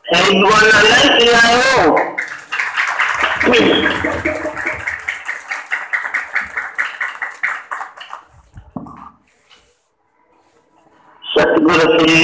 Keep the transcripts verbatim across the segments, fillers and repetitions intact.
एक बोलना नहीं किया हो। सतगुरु की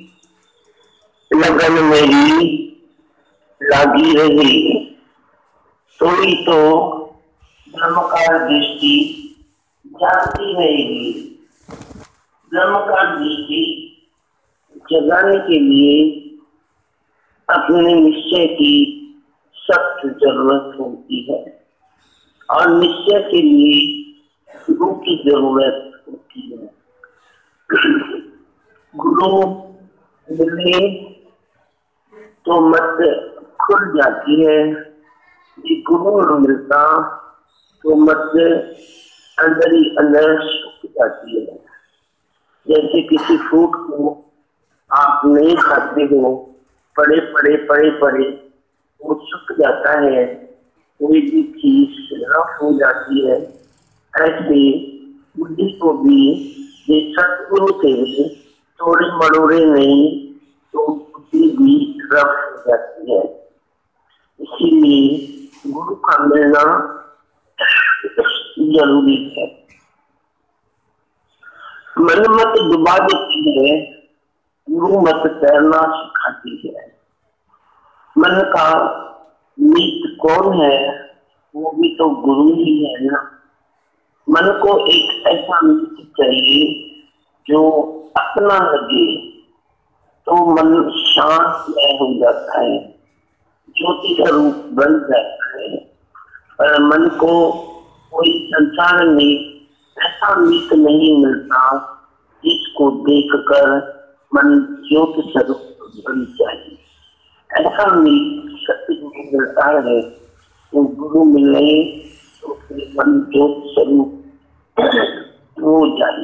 लगन मेरी लागी रही, सोई तो ब्रह्मकार दृष्टि जागती रहेगी। ब्रह्मकार दृष्टि जगाने के लिए अपने निश्चय की सख्त जरूरत होती है और निश्चय के लिए गुरु की जरूरत होती है। गुरु मिले तो मत खुल जाती है, ये गुरु न मिलता तो मत अंदर ही अंदर सूख जाती है। जैसे किसी फ्रूट को आप नहीं खाते हो, पड़े पड़े पड़े पड़े वो सूख जाता है, कोई भी चीज रफ हो जाती है। ऐसे बुद्धि को भी ये सतगुरु से थोड़े मरोड़े नहीं तो बुद्धि भी रफ हो जाती है। इसीलिए गुरु का मिलना जरूरी है। मन मत डुबा देती है, गुरु मत तैरना सिखाती है। मन का मीत कौन है, वो भी तो गुरु ही है ना। मन को एक ऐसा मीत चाहिए जो अपना लगे तो मन शांत हो जाता है, ज्योति का रूप बन जाता है। पर मन को कोई संसार में ऐसा मीत नहीं मिलता जिसको देखकर मन ज्योति स्वरूप बन जाए। ऐसा मीत सतगुरु मिलता है, तो गुरु मिले तो फिर मन ज्योति स्वरूप हो जाए।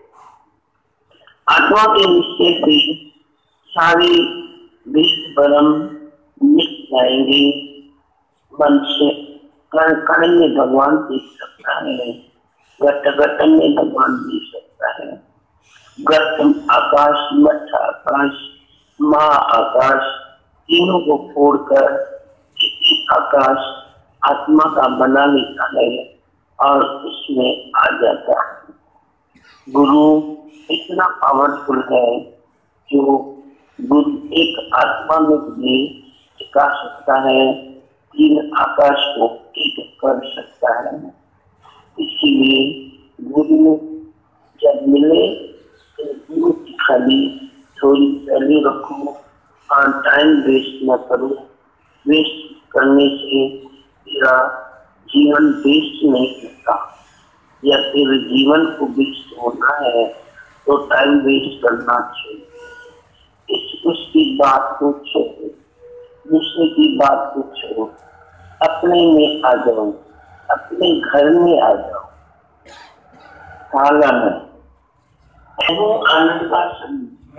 आत्मा के निश्चय से सारे भेद भ्रम मिट जाएंगे। मन से कण कण में भगवान देख सकता है, घट घट में भगवान देख सकता है। घट आकाश, मठ आकाश, माँ आकाश, तीनों को फोड़कर एक आकाश आत्मा का बना लेता है और उसमें आ जाता है। गुरु इतना पावरफुल है जो गुरु एक आत्मा में भी सिखा सकता है, तीन आकाश को एक कर सकता है। इसीलिए गुरु जब मिले तो गुरु की खाली थोड़ी वैल्यू रखो और टाइम वेस्ट न करो। वेस्ट करने से तेरा जीवन वेस्ट नहीं होता, या फिर जीवन को वेस्ट होना है तो टाइम वेस्ट करना चाहिए। इस उसकी बात को छोड़ो, दूसरे की बात को छोड़ो, अपने में आ जाओ, अपने घर में आ जाओ। काला में मैं हूँ आनंद का स्वरूप,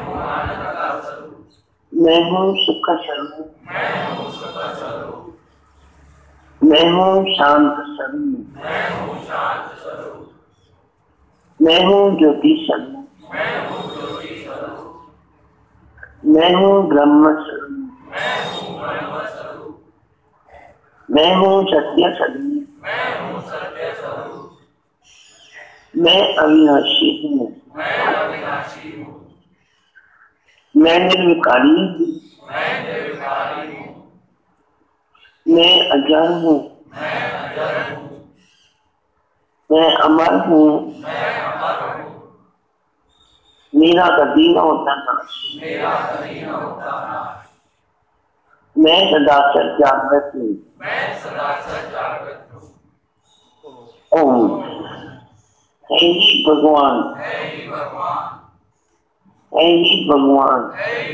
मैं हूँ सुख का स्वरूप, मैं हूँ शांत स्वरूप, मैं हूँ ज्योति स्वरूप, मैं हूँ ब्रह्म स्वरूप, मैं हूँ सत्य स्वरूप, मैं अविनाशी हूँ, मैं निर्विकारी हूँ, मैं अजर हूँ, मैं अमर हूँ, मेरा कभी न होता नाश, मैं सदा सच जागृत हूँ। ओम। हे ही भगवान, हे ही भगवान,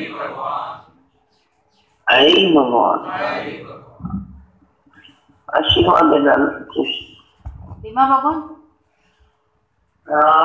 हे ही भगवान। आशीर्वाद देना खुश।